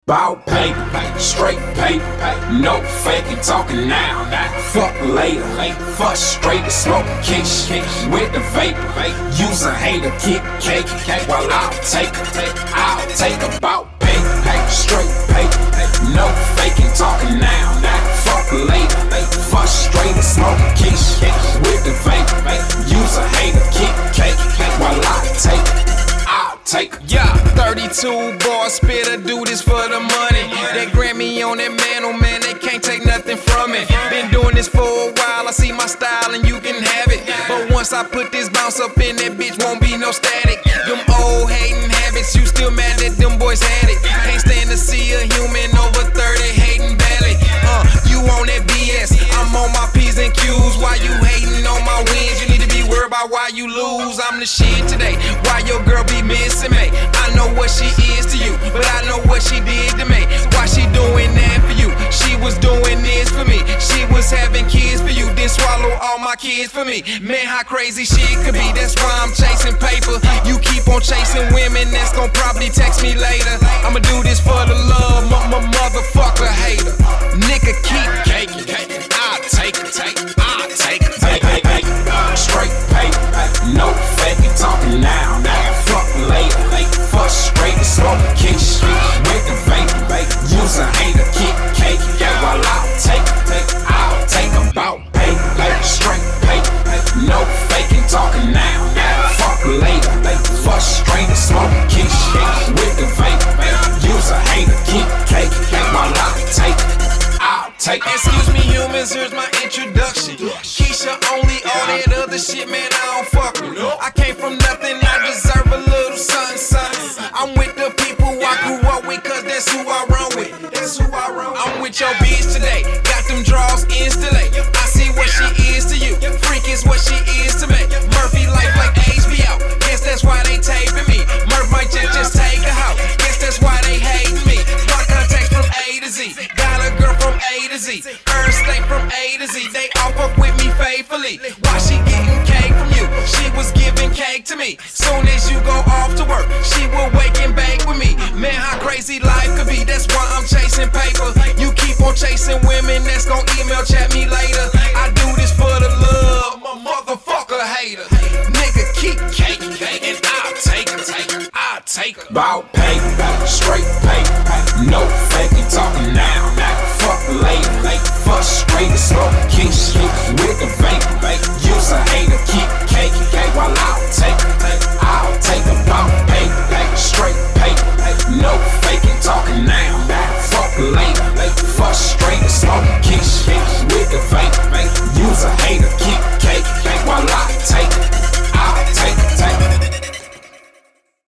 Bout paper, straight paper, no faking talking now. Fuck later, frustrated, smoking kish with the vapor. Use a hater, kick cake while I'll take about paper, straight paper, no faking talking now. Fuck later, frustrated, smoking kish with the vapor. Use a hater, kick cake while I'll take. Yeah, 32 bars, spitter, do this for the money. They Grammy on that man, oh man, they can't take nothing from it. Been doing this for a while, I see my style and you can have it. But once I put this bounce up in that bitch, won't be no static. Them old hating habits, you still mad that them boys had it. Can't stand to see a human over 30 hating badly. You on that BS, I'm on my P's and Q's. Why you hating on my wins? You need to be worried about why you lose. I'm the shit today, why your girl be missing me? I know what she is to you, but I know what she did to me. Why she doing that for you? She was doing this for me. She was having kids for you, then swallow all my kids for me. Man, how crazy she could be. That's why I'm chasing paper. You keep on chasing women, that's gon' probably text me later. I'ma do this for the love, my motherfucker hater. Nigga keep caking, I'll take it, I'll take it. Straight paper, no faking talking now. Fuck later, frustrated, smoking kish with the vapor. Use a hater, kick cake while I'll take about paper. Straight paper, no faking talking now. Fuck later, frustrated, smoking kish with the vapor. Use a hater, kick cake while I'll take. Excuse me, humans, here's my introduction. Keisha only, all that other shit, man, I don't fuck with. I came from nothing, I deserve a little something. I'm with the people I grew up with, cause that's who I run with. I'm with your bitch today, got them draws instantly. I see what she is to you, freak is what she is to me. Murphy life like HBO, guess that's why they taping me. Murph might just take a hoe, guess that's why they hating me. My contacts from A to Z, got a girl from A to Z, earn state from A to Z. They all fuck with me faithfully. Why she getting cake from you? She was giving cake to me. Soon as you go off to work, she will wake and bake with me. Man, how crazy life could be. That's why I'm chasing paper. You keep on chasing women, that's gon' email chat me later. I do this for the love, my motherfucker hater. Nigga keep caking, and I'll take it, I'll take it. Bout paper, straight paper, no faking talking now. Fuck later, frustrated, smoking kish with the vapor. Use a hater, kick cake while I'll take about paper. Straight paper, no faking talking now. Fuck later,